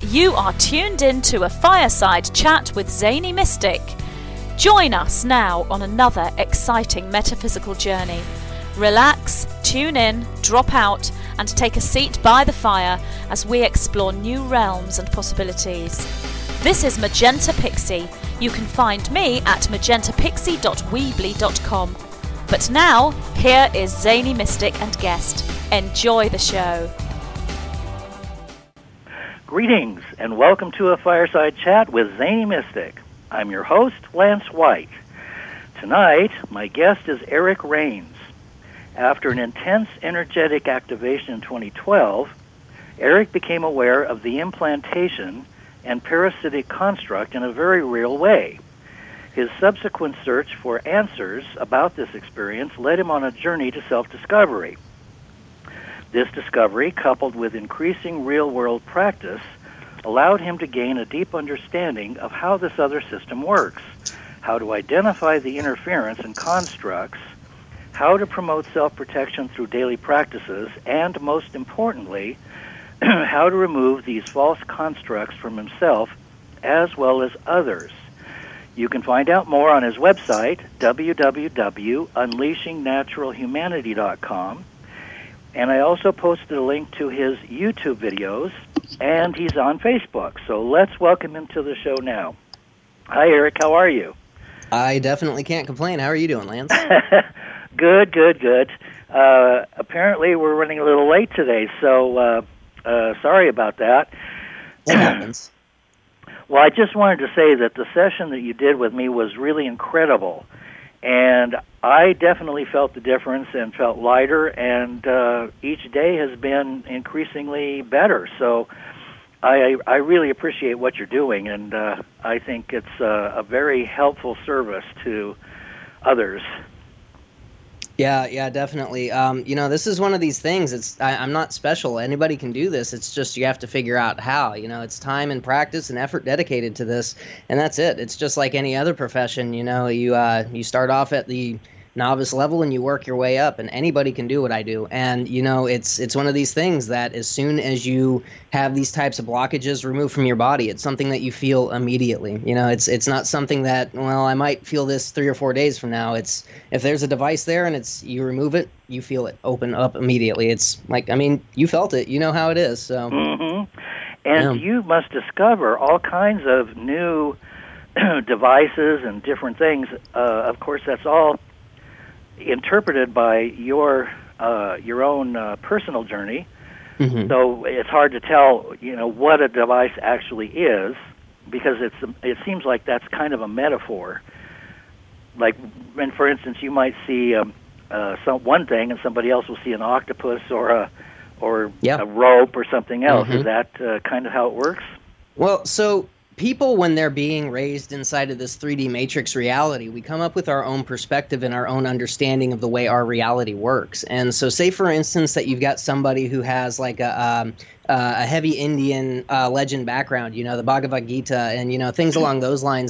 You are tuned in to a fireside chat with Zany Mystic. Join us now on another exciting metaphysical journey. Relax, tune in, drop out, and take a seat by the fire as we explore new realms and possibilities. This is Magenta Pixie. You can find me at magentapixie.weebly.com. But now, here is Zany Mystic and guest. Enjoy the show. Greetings, and welcome to a fireside chat with Zany Mystic. I'm your host, Lance White. Tonight, my guest is Eric Rains. After an intense energetic activation in 2012, Eric became aware of the implantation and parasitic construct in a very real way. His subsequent search for answers about this experience led him on a journey to self-discovery. This discovery, coupled with increasing real-world practice, allowed him to gain a deep understanding of how this other system works, how to identify the interference and constructs, how to promote self-protection through daily practices, and, most importantly, how to remove these false constructs from himself as well as others. You can find out more on his website, www.unleashingnaturalhumanity.com. And I also posted a link to his YouTube videos, and he's on Facebook. So let's welcome him to the show now. Hi, Eric. How are you? I definitely can't complain. How are you doing, Lance? Good. Apparently, we're running a little late today, so sorry about that. It happens. Well, I just wanted to say that the session that you did with me was really incredible. And I definitely felt the difference and felt lighter, and each day has been increasingly better. So I really appreciate what you're doing, and I think it's a very helpful service to others. Yeah, definitely. This is one of these things. I'm not special. Anybody can do this. It's just you have to figure out how. It's time and practice and effort dedicated to this, and that's it. It's just like any other profession. You start off at the novice level and you work your way up, and anybody can do what I do. And it's one of these things that as soon as you have these types of blockages removed from your body, it's something that you feel immediately. It's not something that, well, I might feel this 3 or 4 days from now. It's if there's a device there and you remove it, you feel it open up immediately. It's like, you felt it, you know how it is. So and you must discover all kinds of new devices and different things. Of course, that's all interpreted by your own personal journey. Mm-hmm. So it's hard to tell, what a device actually is, because it seems like that's kind of a metaphor. Like, and for instance, you might see one thing, and somebody else will see an octopus or a rope or something else. Mm-hmm. Is that kind of how it works? Well, so people, when they're being raised inside of this 3D matrix reality, we come up with our own perspective and our own understanding of the way our reality works. And so say, for instance, that you've got somebody who has like a heavy Indian legend background, the Bhagavad Gita and, things along those lines,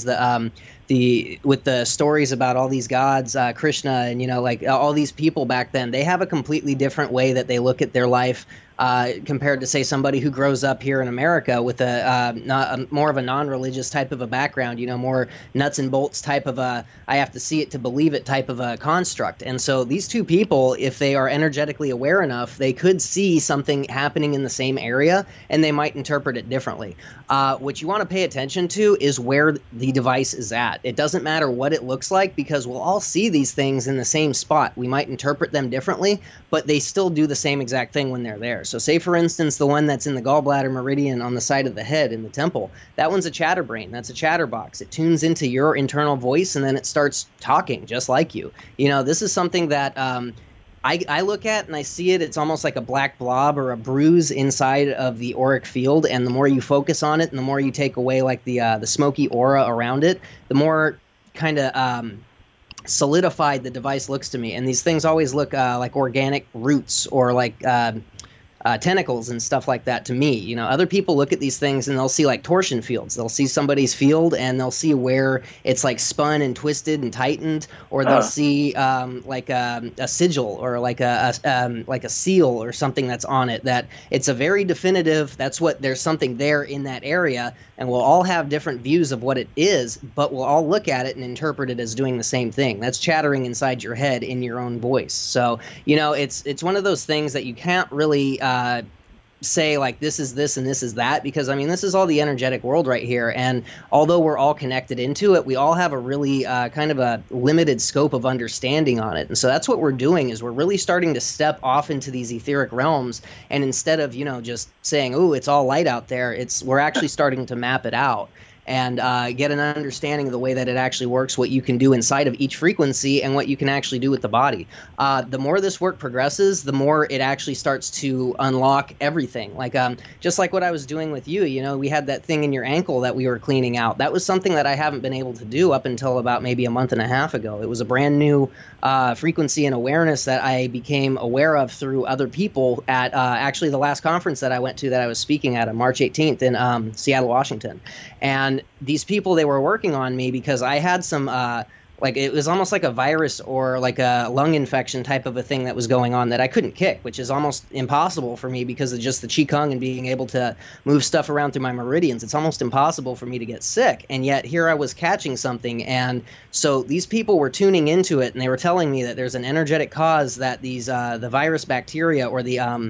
with the stories about all these gods, Krishna, and, all these people back then, they have a completely different way that they look at their life compared to, say, somebody who grows up here in America with more of a non-religious type of a background, more nuts and bolts type of I have to see it to believe it type of a construct. And so these two people, if they are energetically aware enough, they could see something happening in the same area, and they might interpret it differently. What you want to pay attention to is where the device is at. It doesn't matter what it looks like, because we'll all see these things in the same spot. We might interpret them differently, but they still do the same exact thing when they're there. So say, for instance, the one that's in the gallbladder meridian on the side of the head in the temple, that one's a chatterbrain. That's a chatterbox. It tunes into your internal voice, and then it starts talking just like you. This is something that I look at and I see it. It's almost like a black blob or a bruise inside of the auric field, and the more you focus on it and the more you take away like the smoky aura around it, the more kind of solidified the device looks to me. And these things always look like organic roots or like tentacles and stuff like that to me. You know, other people look at these things and they'll see like torsion fields. They'll see somebody's field and they'll see where it's like spun and twisted and tightened, or they'll see like a sigil or like a seal or something that's on it. That it's a very definitive. That's what there's something there in that area, and we'll all have different views of what it is, but we'll all look at it and interpret it as doing the same thing. That's chattering inside your head in your own voice. So, you know, it's one of those things that you can't really say like this is this and this is that, because I mean this is all the energetic world right here, and although we're all connected into it, we all have a really kind of a limited scope of understanding on it. And so that's what we're doing, is we're really starting to step off into these etheric realms, and instead of, you know, just saying, oh, it's all light out there, we're actually starting to map it out and get an understanding of the way that it actually works, what you can do inside of each frequency, and what you can actually do with the body. The more this work progresses, the more it actually starts to unlock everything. Like just like what I was doing with you, you know, we had that thing in your ankle that we were cleaning out. That was something that I haven't been able to do up until about maybe a month and a half ago. It was a brand new frequency and awareness that I became aware of through other people at actually the last conference that I went to that I was speaking at on March 18th in Seattle, Washington. And these people, they were working on me because I had some, like it was almost like a virus or like a lung infection type of a thing that was going on that I couldn't kick, which is almost impossible for me because of just the Qigong and being able to move stuff around through my meridians. It's almost impossible for me to get sick. And yet here I was catching something. And so these people were tuning into it, and they were telling me that there's an energetic cause that these, the virus bacteria or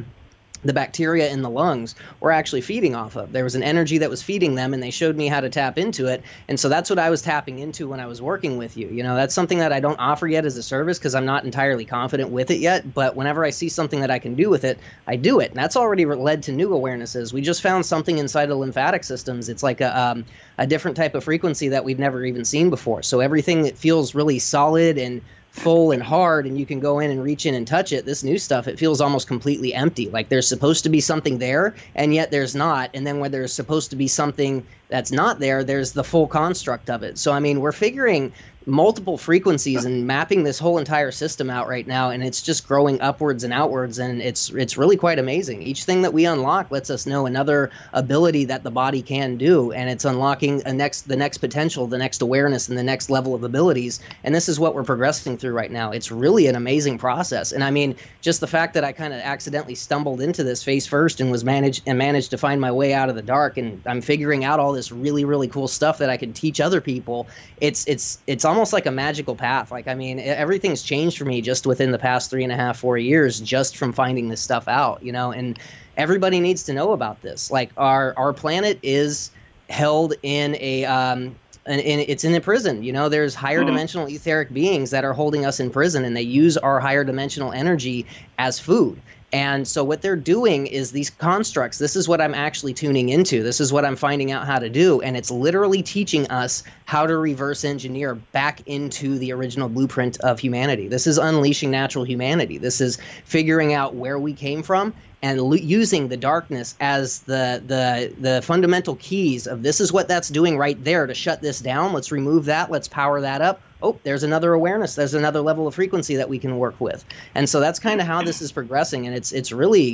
the bacteria in the lungs were actually feeding off of. There was an energy that was feeding them, and they showed me how to tap into it. And so that's what I was tapping into when I was working with you. You know, that's something that I don't offer yet as a service because I'm not entirely confident with it yet. But whenever I see something that I can do with it, I do it. And that's already led to new awarenesses. We just found something inside of lymphatic systems. It's like a different type of frequency that we've never even seen before. So everything that feels really solid and full and hard, and you can go in and reach in and touch it, this new stuff, it feels almost completely empty. Like there's supposed to be something there, and yet there's not. And then when there's supposed to be something that's not there, there's the full construct of it. So, I mean, we're figuring multiple frequencies and mapping this whole entire system out right now, and it's just growing upwards and outwards, and it's really quite amazing. Each thing that we unlock lets us know another ability that the body can do, and it's unlocking the next potential, the next awareness, and the next level of abilities. And this is what we're progressing through right now. It's really an amazing process. And I mean, just the fact that I kind of accidentally stumbled into this face first and managed to find my way out of the dark, and I'm figuring out all this really, really cool stuff that I can teach other people. It's almost like a magical path. Like, I mean, everything's changed for me just within the past 3.5-4 years, just from finding this stuff out, you know, and everybody needs to know about this. Like our planet is held in and it's in a prison. You know, there's higher dimensional etheric beings that are holding us in prison, and they use our higher dimensional energy as food. And so what they're doing is these constructs, this is what I'm actually tuning into. This is what I'm finding out how to do. And it's literally teaching us how to reverse engineer back into the original blueprint of humanity. This is unleashing natural humanity. This is figuring out where we came from and using the darkness as the fundamental keys of this is what that's doing right there to shut this down. Let's remove that. Let's power that up. Oh, there's another awareness. There's another level of frequency that we can work with. And so that's kind of how this is progressing. And it's a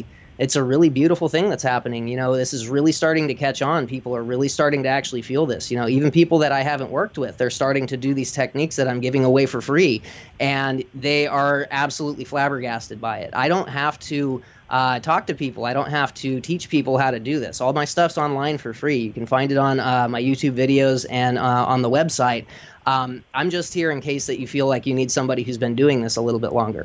really beautiful thing that's happening. You know, this is really starting to catch on. People are really starting to actually feel this. You know, even people that I haven't worked with, they're starting to do these techniques that I'm giving away for free. And they are absolutely flabbergasted by it. I don't have to talk to people. I don't have to teach people how to do this. All my stuff's online for free. You can find it on my YouTube videos and on the website. I'm just here in case that you feel like you need somebody who's been doing this a little bit longer.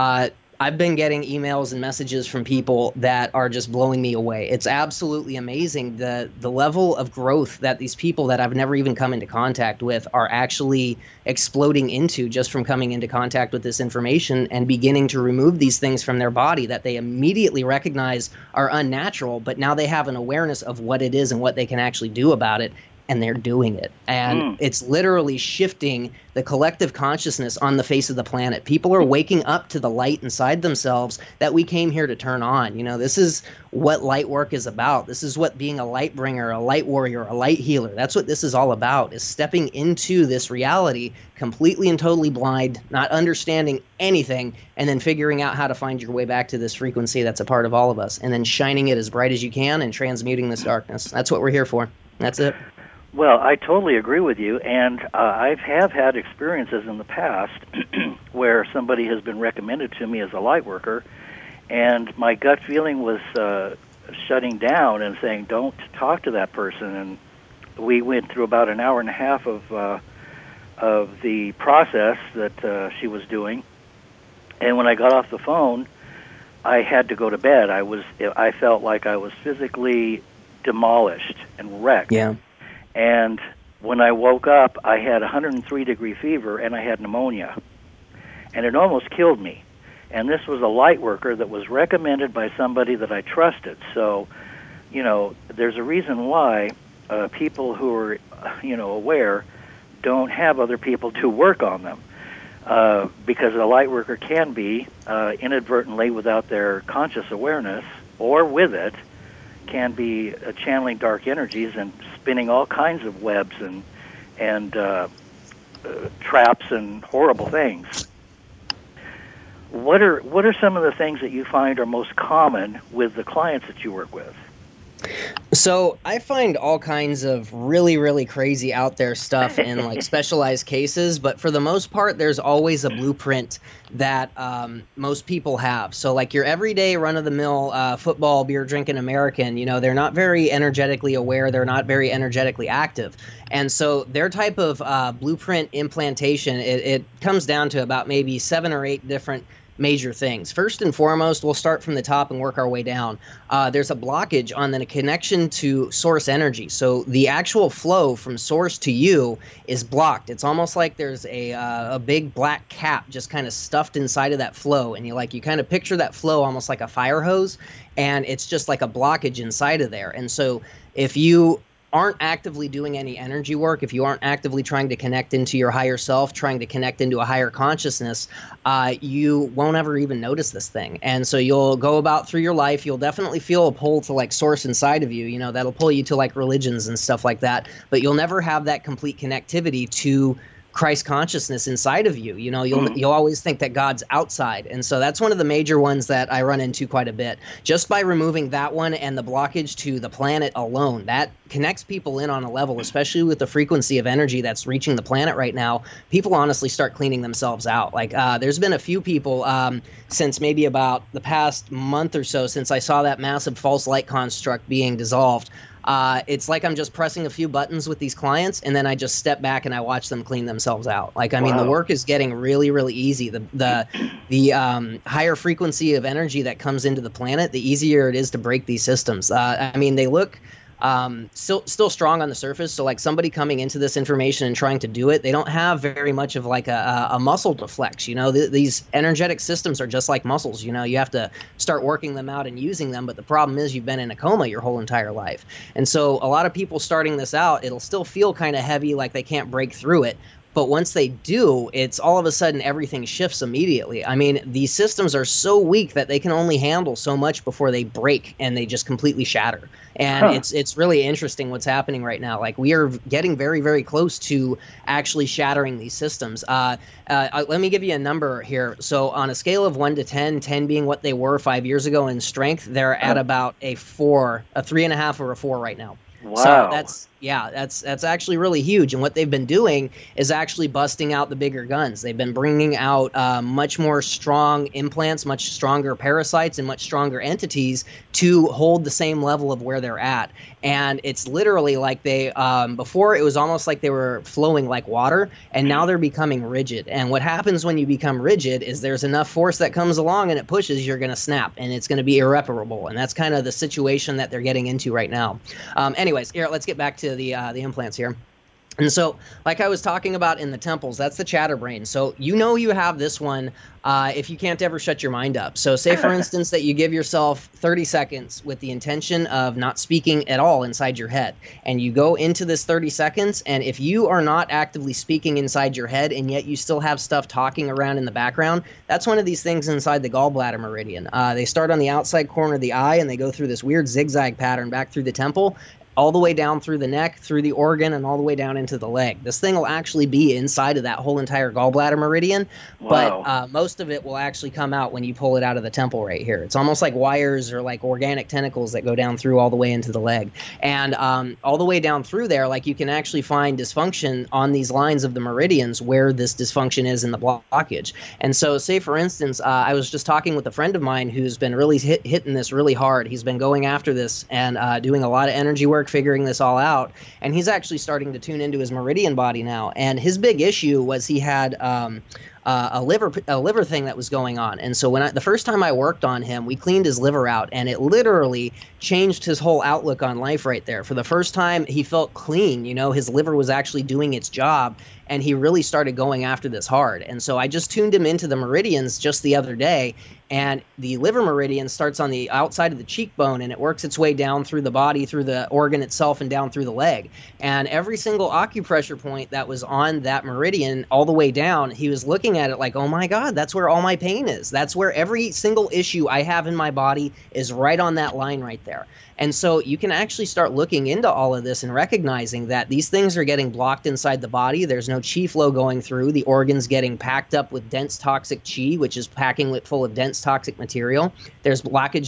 I've been getting emails and messages from people that are just blowing me away. It's absolutely amazing the level of growth that these people that I've never even come into contact with are actually exploding into just from coming into contact with this information and beginning to remove these things from their body that they immediately recognize are unnatural, but now they have an awareness of what it is and what they can actually do about it. and they're doing it. And it's literally shifting the collective consciousness on the face of the planet. People are waking up to the light inside themselves that we came here to turn on. You know, this is what light work is about. This is what being a light bringer, a light warrior, a light healer, that's what this is all about, is stepping into this reality completely and totally blind, not understanding anything, and then figuring out how to find your way back to this frequency that's a part of all of us, and then shining it as bright as you can and transmuting this darkness. That's what we're here for. That's it. Well, I totally agree with you, and I have had experiences in the past where somebody has been recommended to me as a light worker, and my gut feeling was shutting down and saying, don't talk to that person. And we went through about an hour and a half of the process that she was doing, and when I got off the phone, I had to go to bed. I felt like I was physically demolished and wrecked. Yeah. And when I woke up, I had 103-degree fever, and I had pneumonia. And it almost killed me. And this was a light worker that was recommended by somebody that I trusted. So, you know, there's a reason why people who are, aware don't have other people to work on them. Because a light worker can be, inadvertently, without their conscious awareness, or with it, can be channeling dark energies and spinning all kinds of webs and traps and horrible things. What are some of the things that you find are most common with the clients that you work with? So I find all kinds of really, really crazy out there stuff in like specialized cases, but for the most part, there's always a blueprint that most people have. So like your everyday run-of-the-mill football, beer-drinking American, they're not very energetically aware. They're not very energetically active. And so their type of blueprint implantation, it comes down to about maybe 7 or 8 different major things. First and foremost, we'll start from the top and work our way down. There's a blockage on the connection to source energy. So the actual flow from source to you is blocked. It's almost like there's a big black cap just kind of stuffed inside of that flow. And you kind of picture that flow almost like a fire hose, and it's just like a blockage inside of there. And so if you aren't actively doing any energy work, if you aren't actively trying to connect into your higher self, trying to connect into a higher consciousness, you won't ever even notice this thing. And so you'll go about through your life, you'll definitely feel a pull to like source inside of you, that'll pull you to like religions and stuff like that, but you'll never have that complete connectivity to Christ consciousness inside of you. You'll always think that God's outside. And so that's one of the major ones that I run into quite a bit. Just by removing that one and the blockage to the planet alone, that connects people in on a level, especially with the frequency of energy that's reaching the planet right now. People honestly start cleaning themselves out. There's been a few people since maybe about the past month or so since I saw that massive false light construct being dissolved. It's like I'm just pressing a few buttons with these clients, and then I just step back and I watch them clean themselves out. Mean, the work is getting really, really easy. The higher frequency of energy that comes into the planet, the easier it is to break these systems. They look still strong on the surface. So like somebody coming into this information and trying to do it, they don't have very much of like a muscle to flex. These energetic systems are just like muscles. You have to start working them out and using them. But the problem is you've been in a coma your whole entire life. And so a lot of people starting this out, it'll still feel kind of heavy, like they can't break through it. But once they do, it's all of a sudden everything shifts immediately. These systems are so weak that they can only handle so much before they break and they just completely shatter. And it's really interesting what's happening right now. We are getting very, very close to actually shattering these systems. Let me give you a number here. So on a scale of 1 to 10, 10 being what they were 5 years ago in strength, they're at about a 4, a 3.5 or a 4 right now. Wow. So that's actually really huge. And what they've been doing is actually busting out the bigger guns. They've been bringing out much more strong implants, much stronger parasites, and much stronger entities to hold the same level of where they're at. And it's literally like they before it was almost like they were flowing like water, and now they're becoming rigid. And what happens when you become rigid is there's enough force that comes along and it pushes, you're going to snap, and it's going to be irreparable. And that's kind of the situation that they're getting into right now. Anyways, here, let's get back to the implants here. And so, like I was talking about in the temples, that's the chatter brain. So you have this one if you can't ever shut your mind up. So say, for instance, that you give yourself 30 seconds with the intention of not speaking at all inside your head. And you go into this 30 seconds, and if you are not actively speaking inside your head and yet you still have stuff talking around in the background, that's one of these things inside the gallbladder meridian. They start on the outside corner of the eye, and they go through this weird zigzag pattern back through the temple, all the way down through the neck, through the organ, and all the way down into the leg. This thing will actually be inside of that whole entire gallbladder meridian, Wow. but most of it will actually come out when you pull it out of the temple right here. It's almost like wires or like organic tentacles that go down through all the way into the leg. And all the way down through there, like you can actually find dysfunction on these lines of the meridians where this dysfunction is in the blockage. And so say, for instance, I was just talking with a friend of mine who's been really hitting this really hard. He's been going after this and doing a lot of energy work, figuring this all out, and he's actually starting to tune into his meridian body now. And his big issue was he had a liver thing that was going on. And so the first time I worked on him, we cleaned his liver out, and it literally changed his whole outlook on life right there. For the first time, he felt clean. His liver was actually doing its job, and he really started going after this hard. And so I just tuned him into the meridians just the other day, and the liver meridian starts on the outside of the cheekbone, and it works its way down through the body, through the organ itself, and down through the leg. And every single acupressure point that was on that meridian all the way down, he was looking at it like, oh my God, that's where all my pain is. That's where every single issue I have in my body is right on that line right there. And so you can actually start looking into all of this and recognizing that these things are getting blocked inside the body. There's no chi flow going through. The organ's getting packed up with dense toxic chi, which is packing it full of dense toxic material. There's a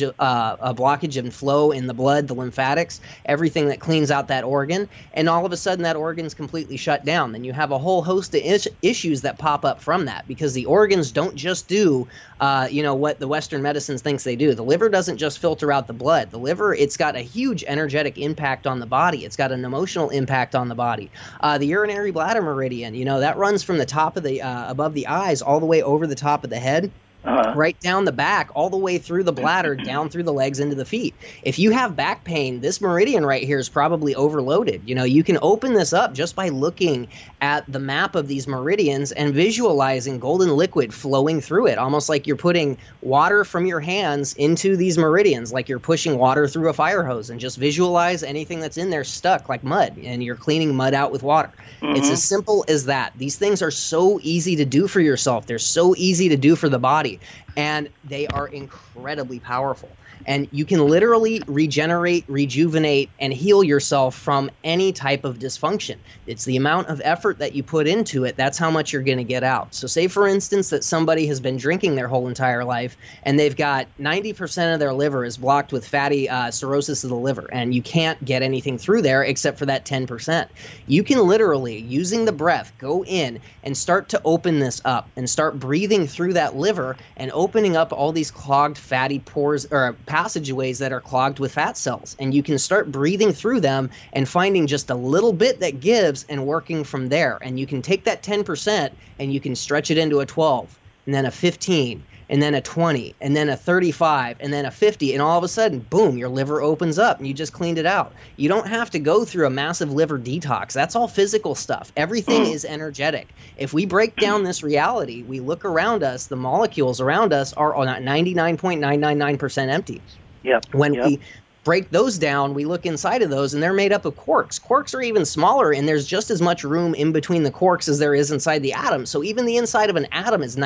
blockage in flow in the blood, the lymphatics, everything that cleans out that organ. And all of a sudden that organ's completely shut down. Then you have a whole host of issues that pop up from that, because the organs don't just do what the Western medicine thinks they do. The liver doesn't just filter out the blood. The liver, it's got a huge energetic impact on the body. It's got an emotional impact on the body. The urinary bladder meridian, that runs from the top of the above the eyes all the way over the top of the head. Right down the back, all the way through the bladder, down through the legs, into the feet. If you have back pain, this meridian right here is probably overloaded. You can open this up just by looking at the map of these meridians and visualizing golden liquid flowing through it, almost like you're putting water from your hands into these meridians, like you're pushing water through a fire hose, and just visualize anything that's in there stuck like mud, and you're cleaning mud out with water. Mm-hmm. It's as simple as that. These things are so easy to do for yourself. They're so easy to do for the body. And they are incredibly powerful. And you can literally regenerate, rejuvenate, and heal yourself from any type of dysfunction. It's the amount of effort that you put into it. That's how much you're going to get out. So say, for instance, that somebody has been drinking their whole entire life, and they've got 90% of their liver is blocked with fatty cirrhosis of the liver, and you can't get anything through there except for that 10%. You can literally, using the breath, go in and start to open this up and start breathing through that liver and opening up all these clogged fatty pores or passageways that are clogged with fat cells. And you can start breathing through them and finding just a little bit that gives and working from there. And you can take that 10% and you can stretch it into a 12, and then a 15, and then a 20, and then a 35, and then a 50, and all of a sudden, boom, your liver opens up and you just cleaned it out. You don't have to go through a massive liver detox. That's all physical stuff. Everything is energetic. If we break down this reality, we look around us, the molecules around us are on 99.999% empty. Yep. When we break those down, we look inside of those, and they're made up of quarks. Quarks are even smaller, and there's just as much room in between the quarks as there is inside the atom. So even the inside of an atom is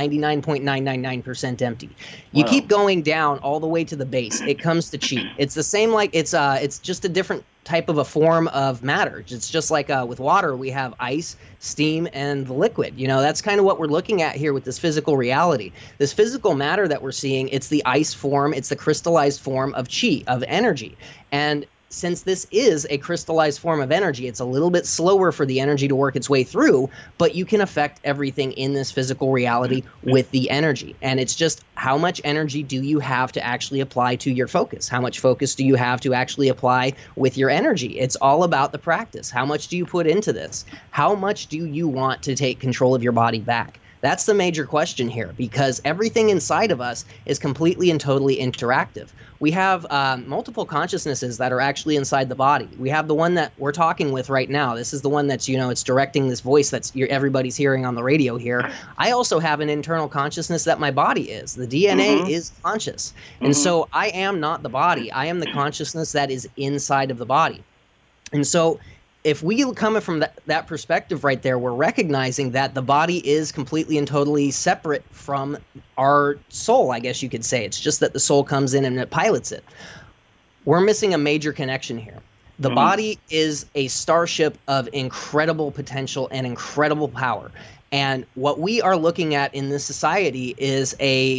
99.999% empty. You keep going down all the way to the base. It comes to chi. It's the same, like it's just a different type of a form of matter. It's just like with water, we have ice, steam, and the liquid. That's kind of what we're looking at here with this physical reality. This physical matter that we're seeing, it's the ice form, it's the crystallized form of chi, of energy. And since this is a crystallized form of energy, it's a little bit slower for the energy to work its way through, but you can affect everything in this physical reality with the energy. And it's just, how much energy do you have to actually apply to your focus? How much focus do you have to actually apply with your energy? It's all about the practice. How much do you put into this? How much do you want to take control of your body back? That's the major question here, because everything inside of us is completely and totally interactive. We have multiple consciousnesses that are actually inside the body. We have the one that we're talking with right now. This is the one that's, it's directing this voice that's everybody's hearing on the radio here. I also have an internal consciousness that my body is. The DNA is conscious. And so I am not the body. I am the consciousness that is inside of the body. And so if we come from that perspective right there, we're recognizing that the body is completely and totally separate from our soul, I guess you could say. It's just that the soul comes in and it pilots it. We're missing a major connection here. The body is a starship of incredible potential and incredible power. And what we are looking at in this society is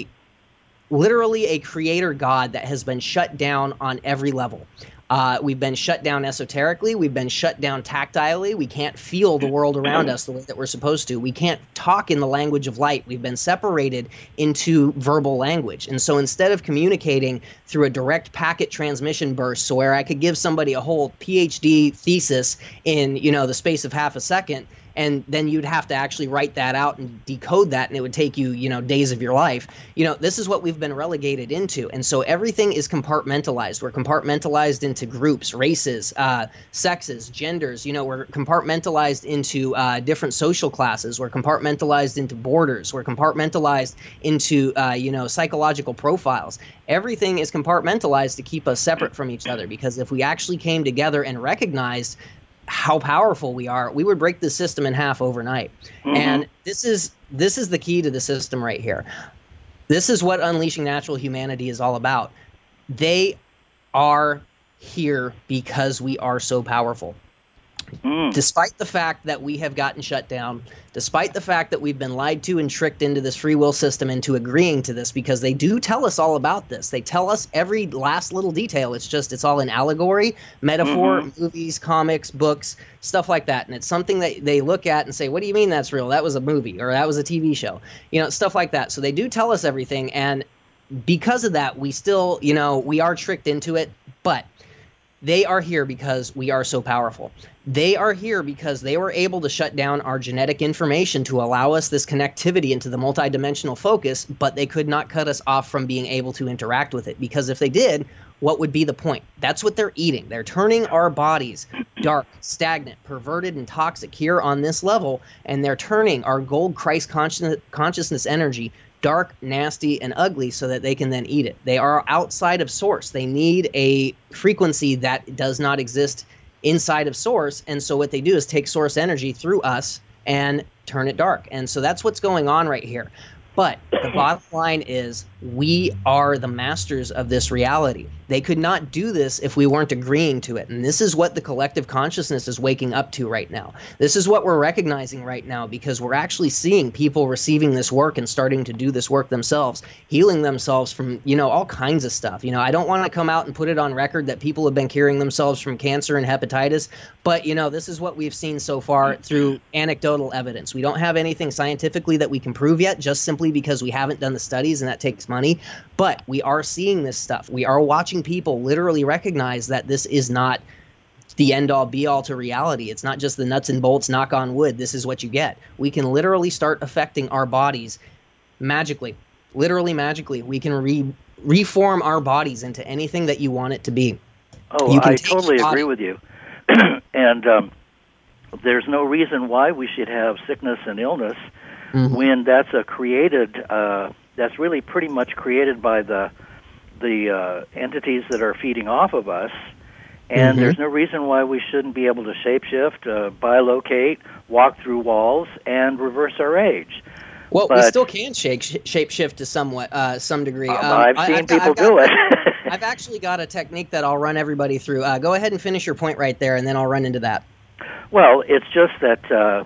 literally a creator God that has been shut down on every level. We've been shut down esoterically. We've been shut down tactilely. We can't feel the world around us the way that we're supposed to. We can't talk in the language of light. We've been separated into verbal language. And so instead of communicating through a direct packet transmission burst, so where I could give somebody a whole PhD thesis in, the space of half a second, and then you'd have to actually write that out and decode that, and it would take you, days of your life. This is what we've been relegated into. And so everything is compartmentalized. We're compartmentalized into groups, races, sexes, genders. We're compartmentalized into different social classes. We're compartmentalized into borders. We're compartmentalized into, psychological profiles. Everything is compartmentalized to keep us separate from each other, because if we actually came together and recognized how powerful we are, we would break the system in half overnight. And this is the key to the system right here. This is what Unleashing Natural Humanity is all about. They are here because we are so powerful. Despite the fact that we have gotten shut down, despite the fact that we've been lied to and tricked into this free will system into agreeing to this, because they do tell us all about this. They tell us every last little detail. It's all in allegory, metaphor, movies, comics, books, stuff like that. And it's something that they look at and say, what do you mean that's real? That was a movie, or that was a TV show, stuff like that. So they do tell us everything. And because of that, we still, we are tricked into it. But they are here because we are so powerful. They are here because they were able to shut down our genetic information to allow us this connectivity into the multidimensional focus, but they could not cut us off from being able to interact with it, because if they did, what would be the point? That's what they're eating. They're turning our bodies dark, stagnant, perverted, and toxic here on this level, and they're turning our gold Christ consciousness energy dark, nasty, and ugly so that they can then eat it. They are outside of source. They need a frequency that does not exist inside of source, and so what they do is take source energy through us and turn it dark. And so that's what's going on right here. But the bottom line is we are the masters of this reality. They could not do this if we weren't agreeing to it. And this is what the collective consciousness is waking up to right now. This is what we're recognizing right now, because we're actually seeing people receiving this work and starting to do this work themselves, healing themselves from, all kinds of stuff. I don't want to come out and put it on record that people have been curing themselves from cancer and hepatitis, but, this is what we've seen so far through anecdotal evidence. We don't have anything scientifically that we can prove yet, just simply because we haven't done the studies, and that takes money. But we are seeing this stuff. We are watching people literally recognize that this is not the end-all be-all to reality. It's not just the nuts and bolts, knock on wood, this is what you get. We can literally start affecting our bodies magically. Literally magically. We can reform our bodies into anything that you want it to be. Oh, I totally agree with you. And there's no reason why we should have sickness and illness when that's that's really pretty much created by the entities that are feeding off of us. And there's no reason why we shouldn't be able to shapeshift, bilocate, walk through walls, and reverse our age. Well, we still can shapeshift to some degree. I've seen people do it. I've actually got a technique that I'll run everybody through. Go ahead and finish your point right there, and then I'll run into that. Well, it's just that,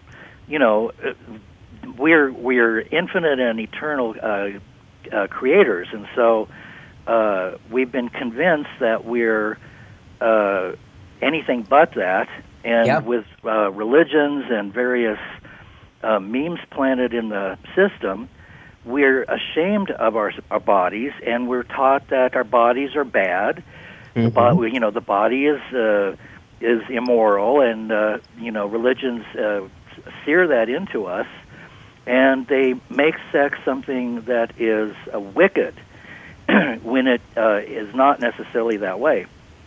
we're infinite and eternal creators, and so we've been convinced that we're anything but that, and with religions and various memes planted in the system, we're ashamed of our bodies, and we're taught that our bodies are bad. The body is immoral, and religions sear that into us. and they make sex something that is wicked when it is not necessarily that way.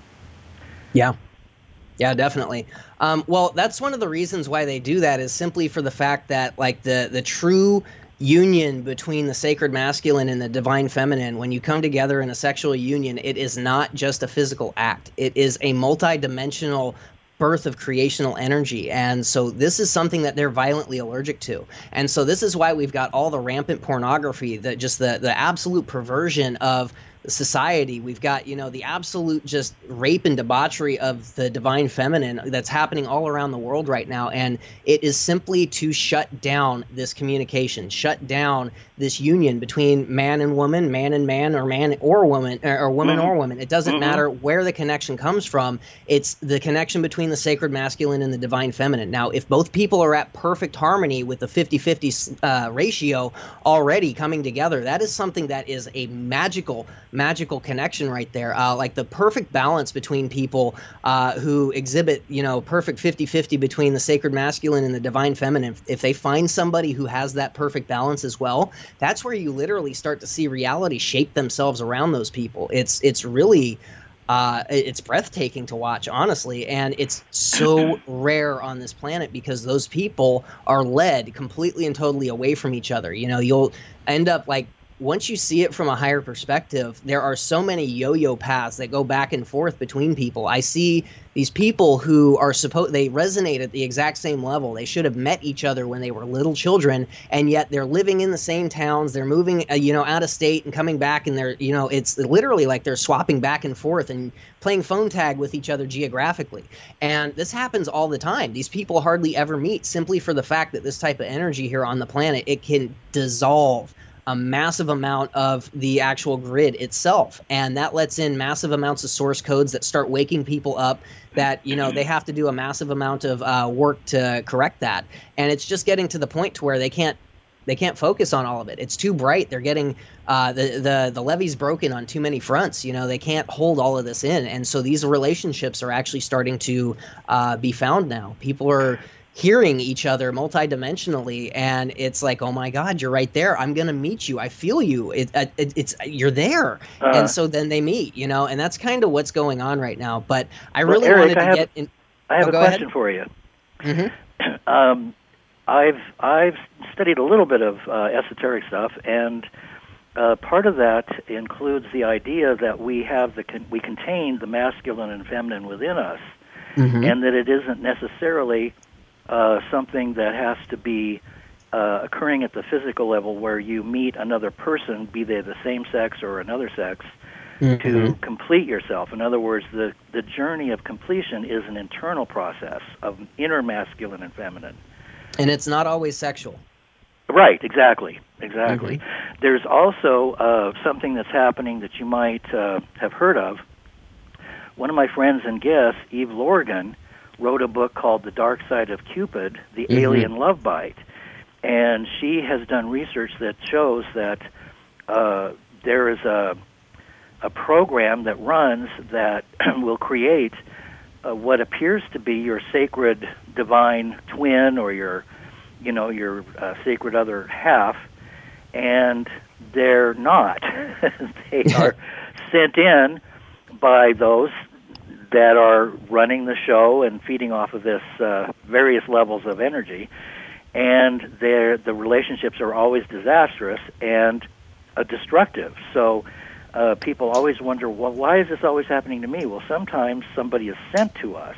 Yeah. Yeah, definitely. Well, that's one of the reasons why they do that is simply for the fact that, like, the true union between the sacred masculine and the divine feminine, when you come together in a sexual union, it is not just a physical act. It is a multi-dimensional birth of creational energy. And so this is something that they're violently allergic to. And so this is why we've got all the rampant pornography, the absolute perversion of society. We've got, the absolute just rape and debauchery of the divine feminine that's happening all around the world right now. And it is simply to shut down this communication, shut down this union between man and woman, man and man, or man or woman, or woman or woman. It doesn't matter where the connection comes from. It's the connection between the sacred masculine and the divine feminine. Now, if both people are at perfect harmony with the 50-50 ratio already coming together, that is something that is a magical connection right there. Like the perfect balance between people who exhibit, perfect 50-50 between the sacred masculine and the divine feminine. If they find somebody who has that perfect balance as well, that's where you literally start to see reality shape themselves around those people. It's really it's breathtaking to watch, honestly, and it's so rare on this planet because those people are led completely and totally away from each other. You'll end up like, once you see it from a higher perspective, there are so many yo-yo paths that go back and forth between people. I see these people who are they resonate at the exact same level. They should have met each other when they were little children, and yet they're living in the same towns. They're moving, out of state and coming back, and they're, it's literally like they're swapping back and forth and playing phone tag with each other geographically. And this happens all the time. These people hardly ever meet simply for the fact that this type of energy here on the planet, it can dissolve a massive amount of the actual grid itself. And that lets in massive amounts of source codes that start waking people up that, they have to do a massive amount of work to correct that. And it's just getting to the point to where they can't focus on all of it. It's too bright. They're getting the levee's broken on too many fronts. They can't hold all of this in. And so these relationships are actually starting to be found now. People are hearing each other multidimensionally, and it's like, oh my God, you're right there. I'm gonna meet you. I feel you. It's you're there, and so then they meet, and that's kind of what's going on right now. But I really Eric, wanted to get in. I have a question for you. Mm-hmm. I've studied a little bit of esoteric stuff, and part of that includes the idea that we contain the masculine and feminine within us, and that it isn't necessarily something that has to be occurring at the physical level where you meet another person, be they the same sex or another sex, to complete yourself. In other words, the journey of completion is an internal process of inner masculine and feminine. And it's not always sexual. Right, exactly. There's also something that's happening that you might have heard of. One of my friends and guests, Eve Lorgan, wrote a book called The Dark Side of Cupid, The Alien Love Bite. And she has done research that shows that there is a program that runs that will create what appears to be your sacred divine twin or your sacred other half, and they're not. They are sent in by those that are running the show and feeding off of this various levels of energy, and the relationships are always disastrous and destructive. So people always wonder, well, why is this always happening to me? Well, sometimes somebody is sent to us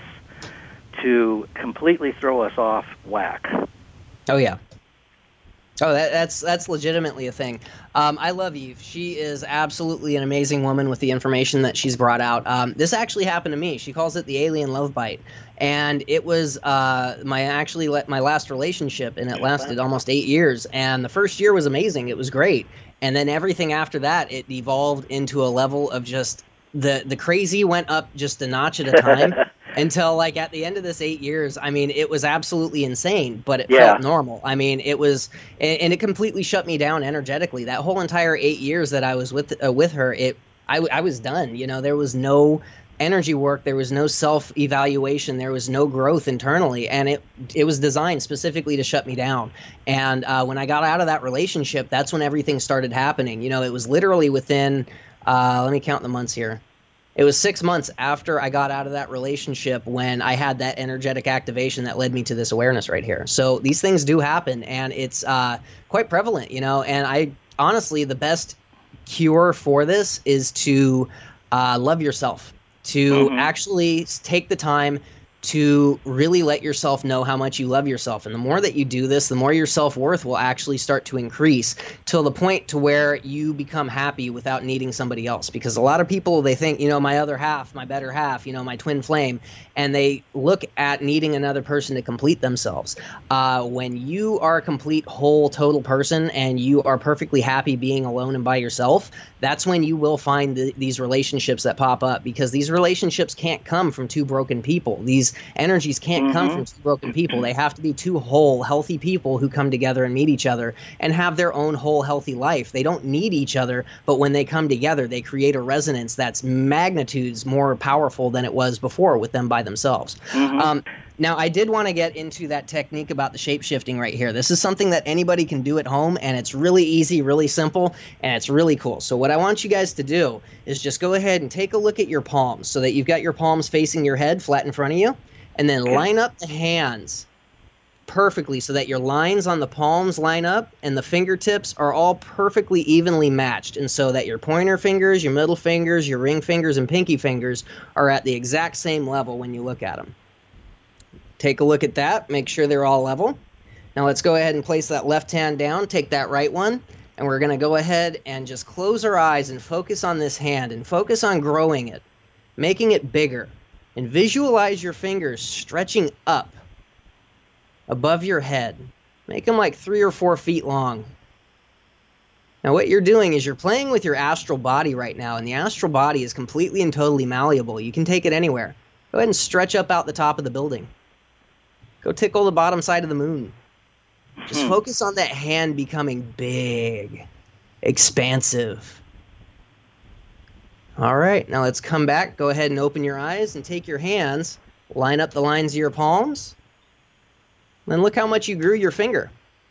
to completely throw us off whack. Oh, yeah. Oh, that's legitimately a thing. I love Eve. She is absolutely an amazing woman with the information that she's brought out. This actually happened to me. She calls it the alien love bite. And it was my last relationship, and it lasted almost 8 years. And the first year was amazing. It was great. And then everything after that, it evolved into a level of just the crazy went up just a notch at a time. Until, like, at the end of this 8 years, I mean, it was absolutely insane, but it felt normal. I mean, it was, and it completely shut me down energetically. That whole entire 8 years that I was with her, I was done. There was no energy work. There was no self-evaluation. There was no growth internally, and it was designed specifically to shut me down. And when I got out of that relationship, that's when everything started happening. You know, it was literally within, let me count the months here. It was 6 months after I got out of that relationship when I had that energetic activation that led me to this awareness right here. So these things do happen, and it's quite prevalent, you know. And I honestly, the best cure for this is to love yourself, to actually take the time to really let yourself know how much you love yourself. And the more that you do this, the more your self-worth will actually start to increase till the point to where you become happy without needing somebody else. Because a lot of people, they think, you know, my other half, my better half, you know, my twin flame, and they look at needing another person to complete themselves. When you are a complete, whole, total person and you are perfectly happy being alone and by yourself, that's when you will find these relationships that pop up, because these relationships can't come from two broken people. These energies can't come from two broken people. They have to be two whole, healthy people who come together and meet each other and have their own whole, healthy life. They don't need each other, but when they come together, they create a resonance that's magnitudes more powerful than it was before with them by themselves. Now, I did want to get into that technique about the shape-shifting right here. This is something that anybody can do at home, and it's really easy, really simple, and it's really cool. So what I want you guys to do is just go ahead and take a look at your palms so that you've got your palms facing your head flat in front of you, and then line up the hands perfectly so that your lines on the palms line up and the fingertips are all perfectly evenly matched, and so that your pointer fingers, your middle fingers, your ring fingers, and pinky fingers are at the exact same level when you look at them. Take a look at that. Make sure they're all level. Now let's go ahead and place that left hand down. Take that right one. And we're going to go ahead and just close our eyes and focus on this hand and focus on growing it, making it bigger. And visualize your fingers stretching up above your head. Make them like 3 or 4 feet long. Now what you're doing is you're playing with your astral body right now. And the astral body is completely and totally malleable. You can take it anywhere. Go ahead and stretch up out the top of the building. Go tickle the bottom side of the moon. Just focus on that hand becoming big, expansive. All right, now let's come back. Go ahead and open your eyes and take your hands, line up the lines of your palms. Then look how much you grew your finger.